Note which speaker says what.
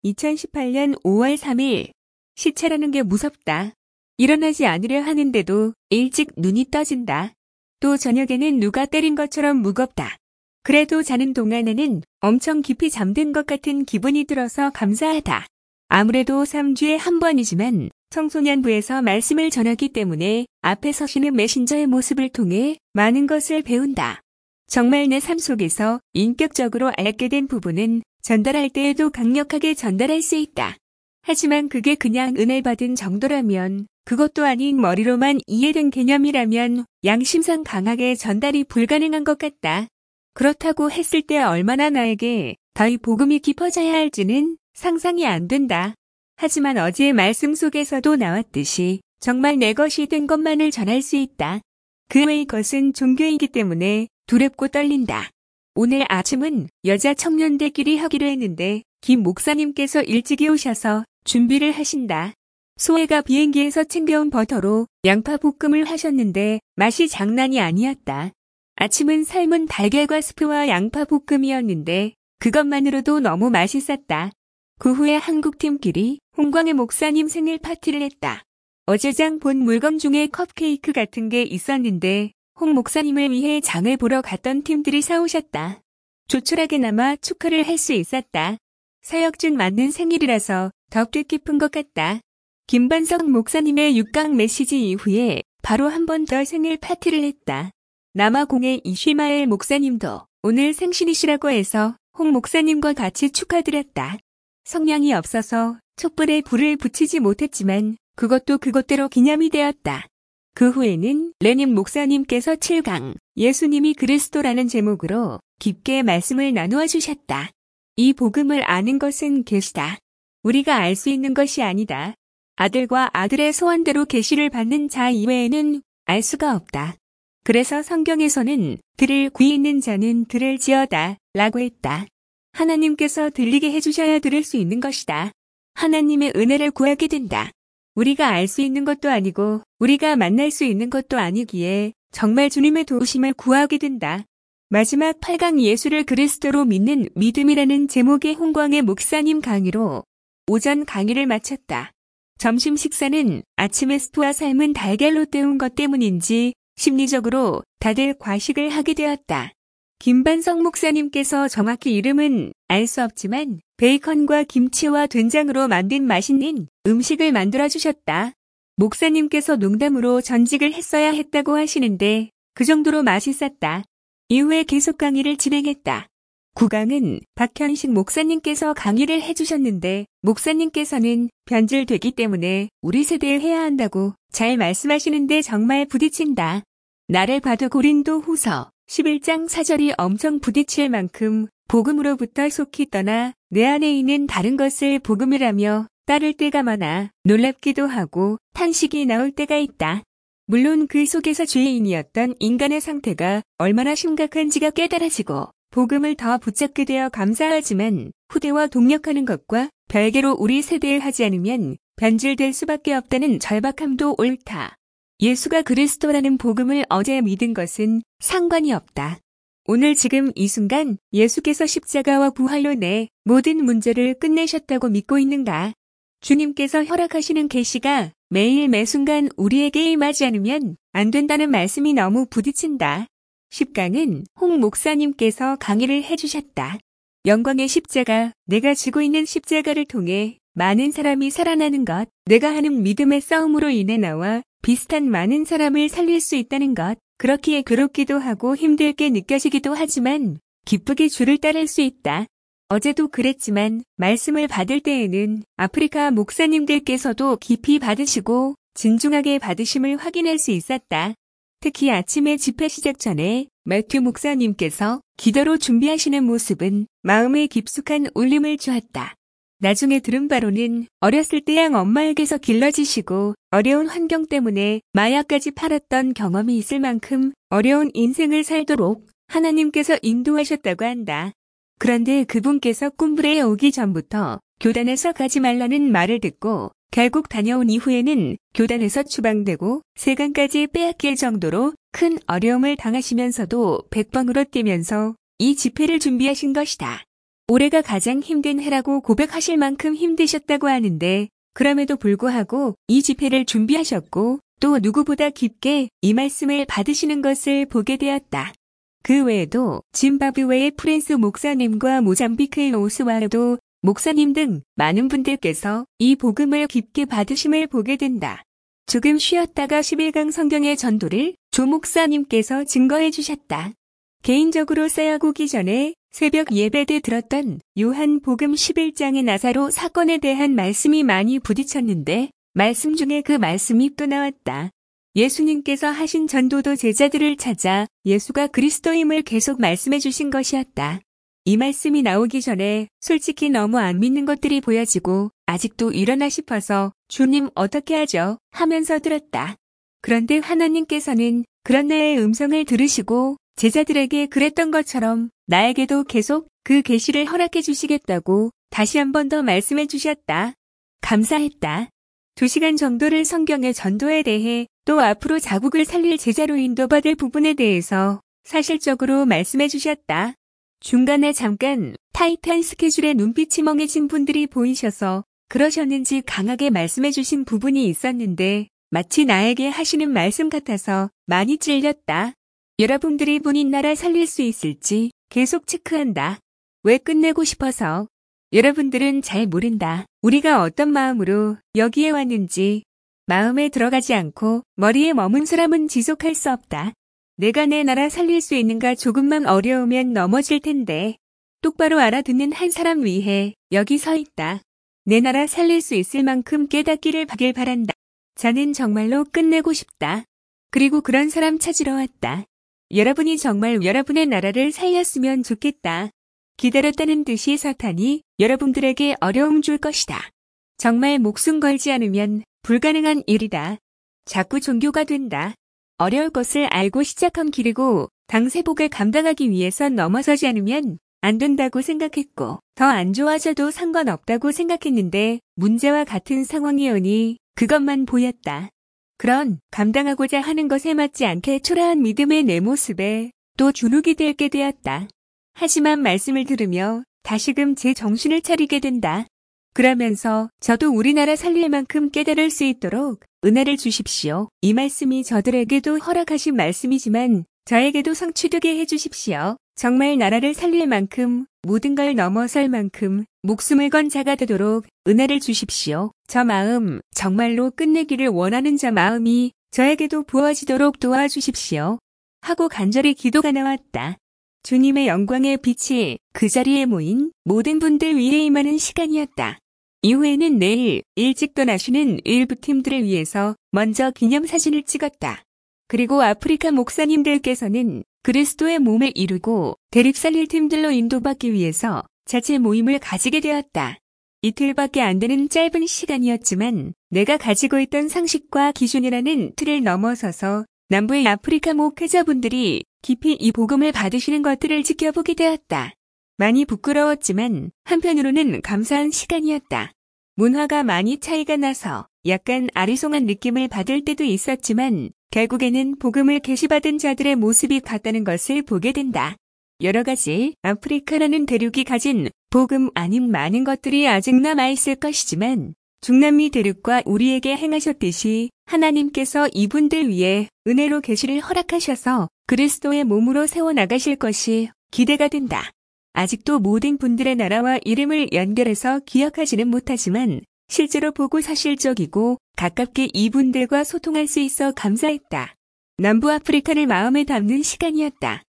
Speaker 1: 2018년 5월 3일. 시체라는 게 무섭다. 일어나지 않으려 하는데도 일찍 눈이 떠진다. 또 저녁에는 누가 때린 것처럼 무겁다. 그래도 자는 동안에는 엄청 깊이 잠든 것 같은 기분이 들어서 감사하다. 아무래도 3주에 한 번이지만 청소년부에서 말씀을 전하기 때문에 앞에 서시는 메신저의 모습을 통해 많은 것을 배운다. 정말 내 삶 속에서 인격적으로 알게 된 부분은 전달할 때에도 강력하게 전달할 수 있다. 하지만 그게 그냥 은혜 받은 정도라면, 그것도 아닌 머리로만 이해된 개념이라면 양심상 강하게 전달이 불가능한 것 같다. 그렇다고 했을 때 얼마나 나에게 더 복음이 깊어져야 할지는 상상이 안 된다. 하지만 어제의 말씀 속에서도 나왔듯이 정말 내 것이 된 것만을 전할 수 있다. 그 외의 것은 종교이기 때문에 두렵고 떨린다. 오늘 아침은 여자 청년들끼리 하기로 했는데 김 목사님께서 일찍이 오셔서 준비를 하신다. 소혜가 비행기에서 챙겨온 버터로 양파 볶음을 하셨는데 맛이 장난이 아니었다. 아침은 삶은 달걀과 스프와 양파 볶음이었는데 그것만으로도 너무 맛있었다. 그 후에 한국팀끼리 홍광의 목사님 생일 파티를 했다. 어제장 본 물건 중에 컵케이크 같은 게 있었는데 홍 목사님을 위해 장을 보러 갔던 팀들이 사오셨다. 조촐하게나마 축하를 할 수 있었다. 사역준 맞는 생일이라서 더 뜻깊은 것 같다. 김반석 목사님의 6강 메시지 이후에 바로 한 번 더 생일 파티를 했다. 남아공의 이쉬마엘 목사님도 오늘 생신이시라고 해서 홍 목사님과 같이 축하드렸다. 성량이 없어서 촛불에 불을 붙이지 못했지만 그것도 그것대로 기념이 되었다. 그 후에는 레님 목사님께서 7강 예수님이 그리스도라는 제목으로 깊게 말씀을 나누어 주셨다. 이 복음을 아는 것은 계시다. 우리가 알 수 있는 것이 아니다. 아들과 아들의 소원대로 계시를 받는 자 이외에는 알 수가 없다. 그래서 성경에서는 들을 귀 있는 자는 들을 지어다 라고 했다. 하나님께서 들리게 해주셔야 들을 수 있는 것이다. 하나님의 은혜를 구하게 된다. 우리가 알 수 있는 것도 아니고 우리가 만날 수 있는 것도 아니기에 정말 주님의 도우심을 구하게 된다. 마지막 8강 예수를 그리스도로 믿는 믿음이라는 제목의 홍광의 목사님 강의로 오전 강의를 마쳤다. 점심 식사는 아침의 스프와 삶은 달걀로 때운 것 때문인지 심리적으로 다들 과식을 하게 되었다. 김반석 목사님께서 정확히 이름은 알 수 없지만 베이컨과 김치와 된장으로 만든 맛있는 음식을 만들어주셨다. 목사님께서 농담으로 전직을 했어야 했다고 하시는데 그 정도로 맛있었다. 이후에 계속 강의를 진행했다. 9강은 박현식 목사님께서 강의를 해주셨는데 목사님께서는 변질되기 때문에 우리 세대에 해야 한다고 잘 말씀하시는데 정말 부딪힌다. 나를 봐도 고린도 후서 11장 4절이 엄청 부딪힐 만큼 복음으로부터 속히 떠나 내 안에 있는 다른 것을 복음이라며 따를 때가 많아 놀랍기도 하고 탄식이 나올 때가 있다. 물론 그 속에서 죄인이었던 인간의 상태가 얼마나 심각한지가 깨달아지고 복음을 더 붙잡게 되어 감사하지만 후대와 동력하는 것과 별개로 우리 세대에 하지 않으면 변질될 수밖에 없다는 절박함도 옳다. 예수가 그리스도라는 복음을 어제 믿은 것은 상관이 없다. 오늘 지금 이 순간 예수께서 십자가와 부활로 내 모든 문제를 끝내셨다고 믿고 있는가? 주님께서 허락하시는 계시가 매일 매순간 우리에게 임하지 않으면 안 된다는 말씀이 너무 부딪힌다. 10강은 홍 목사님께서 강의를 해주셨다. 영광의 십자가, 내가 지고 있는 십자가를 통해 많은 사람이 살아나는 것, 내가 하는 믿음의 싸움으로 인해 나와 비슷한 많은 사람을 살릴 수 있다는 것, 그렇기에 괴롭기도 하고 힘들게 느껴지기도 하지만 기쁘게 주를 따를 수 있다. 어제도 그랬지만 말씀을 받을 때에는 아프리카 목사님들께서도 깊이 받으시고 진중하게 받으심을 확인할 수 있었다. 특히 아침에 집회 시작 전에 매튜 목사님께서 기도로 준비하시는 모습은 마음에 깊숙한 울림을 주었다. 나중에 들은 바로는 어렸을 때 양 엄마에게서 길러지시고 어려운 환경 때문에 마약까지 팔았던 경험이 있을 만큼 어려운 인생을 살도록 하나님께서 인도하셨다고 한다. 그런데 그분께서 꿈브레에 오기 전부터 교단에서 가지 말라는 말을 듣고 결국 다녀온 이후에는 교단에서 추방되고 세간까지 빼앗길 정도로 큰 어려움을 당하시면서도 백방으로 뛰면서 이 집회를 준비하신 것이다. 올해가 가장 힘든 해라고 고백하실 만큼 힘드셨다고 하는데 그럼에도 불구하고 이 집회를 준비하셨고 또 누구보다 깊게 이 말씀을 받으시는 것을 보게 되었다. 그 외에도 짐바브웨의 프랜스 목사님과 모잠비크의 오스와르도 목사님 등 많은 분들께서 이 복음을 깊게 받으심을 보게 된다. 조금 쉬었다가 11강 성경의 전도를 조 목사님께서 증거해 주셨다. 개인적으로 쌓여오기 전에 새벽 예배 때 들었던 요한복음 11장의 나사로 사건에 대한 말씀이 많이 부딪혔는데 말씀 중에 그 말씀이 또 나왔다. 예수님께서 하신 전도도 제자들을 찾아 예수가 그리스도임을 계속 말씀해 주신 것이었다. 이 말씀이 나오기 전에 솔직히 너무 안 믿는 것들이 보여지고 아직도 이러나 싶어서 주님 어떻게 하죠? 하면서 들었다. 그런데 하나님께서는 그런 나의 음성을 들으시고 제자들에게 그랬던 것처럼 나에게도 계속 그 계시를 허락해 주시겠다고 다시 한 번 더 말씀해 주셨다. 감사했다. 2시간 정도를 성경의 전도에 대해 또 앞으로 자국을 살릴 제자로 인도받을 부분에 대해서 사실적으로 말씀해 주셨다. 중간에 잠깐 타이트한 스케줄에 눈빛이 멍해진 분들이 보이셔서 그러셨는지 강하게 말씀해 주신 부분이 있었는데 마치 나에게 하시는 말씀 같아서 많이 찔렸다. 여러분들이 본인 나라 살릴 수 있을지 계속 체크한다. 왜 끝내고 싶어서? 여러분들은 잘 모른다. 우리가 어떤 마음으로 여기에 왔는지. 마음에 들어가지 않고 머리에 머문 사람은 지속할 수 없다. 내가 내 나라 살릴 수 있는가 조금만 어려우면 넘어질 텐데. 똑바로 알아듣는 한 사람 위해 여기 서 있다. 내 나라 살릴 수 있을 만큼 깨닫기를 바길 바란다. 자는 정말로 끝내고 싶다. 그리고 그런 사람 찾으러 왔다. 여러분이 정말 여러분의 나라를 살렸으면 좋겠다. 기다렸다는 듯이 사탄이 여러분들에게 어려움 줄 것이다. 정말 목숨 걸지 않으면 불가능한 일이다. 자꾸 종교가 된다. 어려울 것을 알고 시작한 길이고 당세복을 감당하기 위해서 넘어서지 않으면 안 된다고 생각했고 더 안 좋아져도 상관없다고 생각했는데 문제와 같은 상황이 오니 그것만 보였다. 그런 감당하고자 하는 것에 맞지 않게 초라한 믿음의 내 모습에 또 주눅이 들게 되었다. 하지만 말씀을 들으며 다시금 제 정신을 차리게 된다. 그러면서 저도 우리나라 살릴 만큼 깨달을 수 있도록 은혜를 주십시오. 이 말씀이 저들에게도 허락하신 말씀이지만 저에게도 성취되게 해주십시오. 정말 나라를 살릴 만큼 모든 걸 넘어설 만큼 목숨을 건 자가 되도록 은혜를 주십시오. 저 마음 정말로 끝내기를 원하는 저 마음이 저에게도 부어지도록 도와주십시오. 하고 간절히 기도가 나왔다. 주님의 영광의 빛이 그 자리에 모인 모든 분들 위에 임하는 시간이었다. 이후에는 내일 일찍 떠나시는 일부 팀들을 위해서 먼저 기념사진을 찍었다. 그리고 아프리카 목사님들께서는 그리스도의 몸을 이루고 대립 살릴 팀들로 인도받기 위해서 자체 모임을 가지게 되었다. 이틀밖에 안 되는 짧은 시간이었지만 내가 가지고 있던 상식과 기준이라는 틀을 넘어서서 남부의 아프리카 목회자분들이 깊이 이 복음을 받으시는 것들을 지켜보게 되었다. 많이 부끄러웠지만 한편으로는 감사한 시간이었다. 문화가 많이 차이가 나서 약간 아리송한 느낌을 받을 때도 있었지만 결국에는 복음을 계시받은 자들의 모습이 같다는 것을 보게 된다. 여러 가지 아프리카라는 대륙이 가진 복음 아닌 많은 것들이 아직 남아있을 것이지만 중남미 대륙과 우리에게 행하셨듯이 하나님께서 이분들 위에 은혜로 계시를 허락하셔서 그리스도의 몸으로 세워나가실 것이 기대가 된다. 아직도 모든 분들의 나라와 이름을 연결해서 기억하지는 못하지만 실제로 보고 사실적이고 가깝게 이분들과 소통할 수 있어 감사했다. 남부아프리카를 마음에 담는 시간이었다.